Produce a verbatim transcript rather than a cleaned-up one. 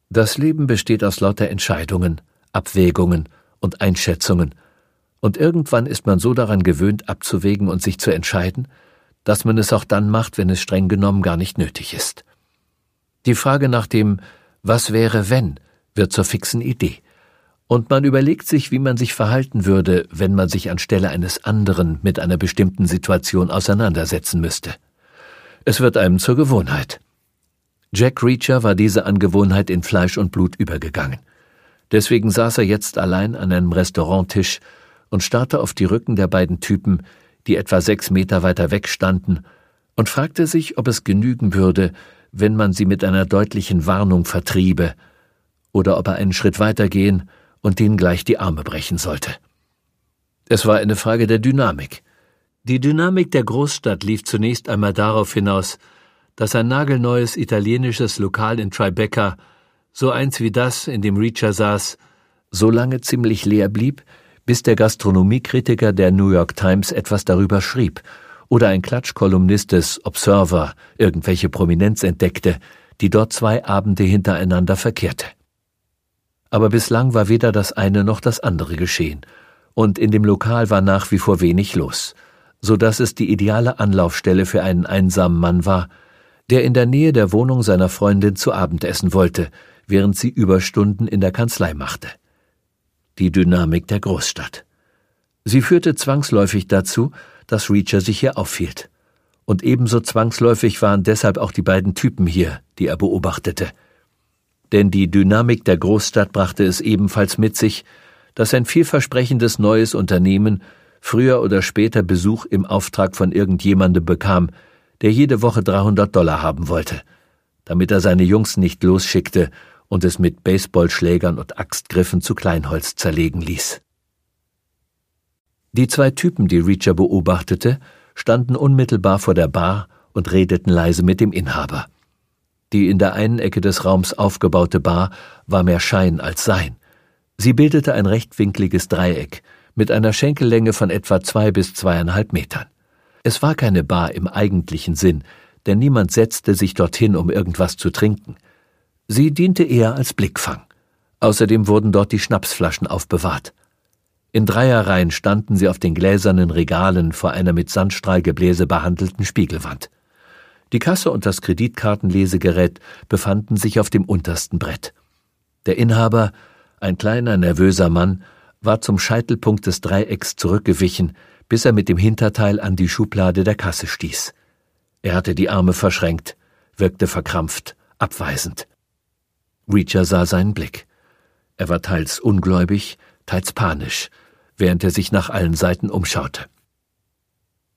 Das Leben besteht aus lauter Entscheidungen, Abwägungen und Einschätzungen, und irgendwann ist man so daran gewöhnt, abzuwägen und sich zu entscheiden, dass man es auch dann macht, wenn es streng genommen gar nicht nötig ist. Die Frage nach dem »Was wäre, wenn« wird zur fixen Idee, und man überlegt sich, wie man sich verhalten würde, wenn man sich anstelle eines anderen mit einer bestimmten Situation auseinandersetzen müsste. Es wird einem zur Gewohnheit. Jack Reacher war diese Angewohnheit in Fleisch und Blut übergegangen. Deswegen saß er jetzt allein an einem Restauranttisch und starrte auf die Rücken der beiden Typen, die etwa sechs Meter weiter weg standen, und fragte sich, ob es genügen würde, wenn man sie mit einer deutlichen Warnung vertriebe, oder ob er einen Schritt weitergehen und ihnen gleich die Arme brechen sollte. Es war eine Frage der Dynamik. Die Dynamik der Großstadt lief zunächst einmal darauf hinaus, dass ein nagelneues italienisches Lokal in Tribeca, so eins wie das, in dem Reacher saß, so lange ziemlich leer blieb, bis der Gastronomiekritiker der New York Times etwas darüber schrieb oder ein Klatschkolumnist des Observer irgendwelche Prominenz entdeckte, die dort zwei Abende hintereinander verkehrte. Aber bislang war weder das eine noch das andere geschehen, und in dem Lokal war nach wie vor wenig los, so dass es die ideale Anlaufstelle für einen einsamen Mann war, der in der Nähe der Wohnung seiner Freundin zu Abend essen wollte, während sie Überstunden in der Kanzlei machte. Die Dynamik der Großstadt. Sie führte zwangsläufig dazu, dass Reacher sich hier aufhielt. Und ebenso zwangsläufig waren deshalb auch die beiden Typen hier, die er beobachtete. Denn die Dynamik der Großstadt brachte es ebenfalls mit sich, dass ein vielversprechendes neues Unternehmen früher oder später Besuch im Auftrag von irgendjemandem bekam, der jede Woche dreihundert Dollar haben wollte, damit er seine Jungs nicht losschickte und es mit Baseballschlägern und Axtgriffen zu Kleinholz zerlegen ließ. Die zwei Typen, die Reacher beobachtete, standen unmittelbar vor der Bar und redeten leise mit dem Inhaber. Die in der einen Ecke des Raums aufgebaute Bar war mehr Schein als Sein. Sie bildete ein rechtwinkliges Dreieck mit einer Schenkellänge von etwa zwei bis zweieinhalb Metern. Es war keine Bar im eigentlichen Sinn, denn niemand setzte sich dorthin, um irgendwas zu trinken. Sie diente eher als Blickfang. Außerdem wurden dort die Schnapsflaschen aufbewahrt. In Dreierreihen standen sie auf den gläsernen Regalen vor einer mit Sandstrahlgebläse behandelten Spiegelwand. Die Kasse und das Kreditkartenlesegerät befanden sich auf dem untersten Brett. Der Inhaber, ein kleiner, nervöser Mann, war zum Scheitelpunkt des Dreiecks zurückgewichen, bis er mit dem Hinterteil an die Schublade der Kasse stieß. Er hatte die Arme verschränkt, wirkte verkrampft, abweisend. Reacher sah seinen Blick. Er war teils ungläubig, teils panisch, während er sich nach allen Seiten umschaute.